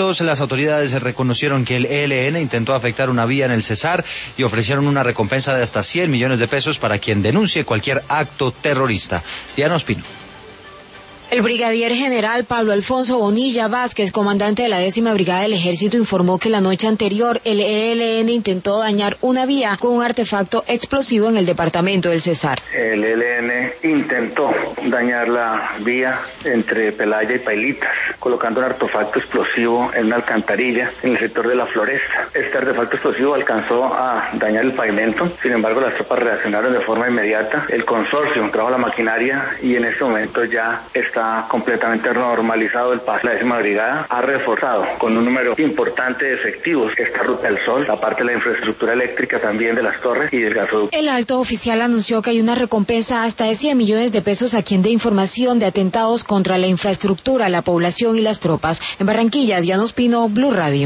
hechos, las autoridades reconocieron que el ELN intentó afectar una vía en el Cesar y ofrecieron una recompensa de hasta 100 millones de pesos para quien denuncie cualquier acto terrorista. Diana Ospino. El brigadier general Pablo Alfonso Bonilla Vázquez, comandante de la 10ª Brigada del Ejército, informó que la noche anterior el ELN intentó dañar una vía con un artefacto explosivo en el departamento del Cesar. El ELN intentó dañar la vía entre Pelaya y Pailitas, colocando un artefacto explosivo en una alcantarilla en el sector de la Floresta. Este artefacto explosivo alcanzó a dañar el pavimento, sin embargo las tropas reaccionaron de forma inmediata. El consorcio trajo la maquinaria y en este momento ya está completamente normalizado el paso. La 10ª Brigada ha reforzado con un número importante de efectivos esta Ruta del Sol, aparte de la infraestructura eléctrica también de las torres y del gasoducto. El alto oficial anunció que hay una recompensa hasta de 100 millones de pesos a quien dé información de atentados contra la infraestructura, la población y las tropas. En Barranquilla, Diana Ospino, Blue Radio.